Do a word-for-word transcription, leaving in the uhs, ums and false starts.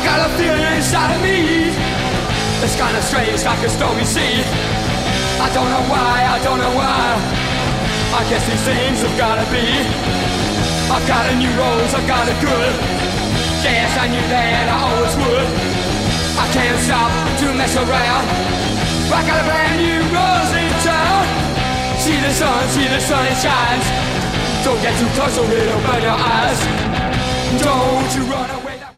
got a feeling inside of me. It's kinda strange, like a stormy sea. I don't know why, I don't know why. I guess these things have gotta be. I've got a new rose, I've got it good. Yes, I knew that I always would. I can't stop to mess around. I got a brand new rose in town. See the sun, see the sun, it shines. Don't get too close or it'll burn your eyes. Don't you run away.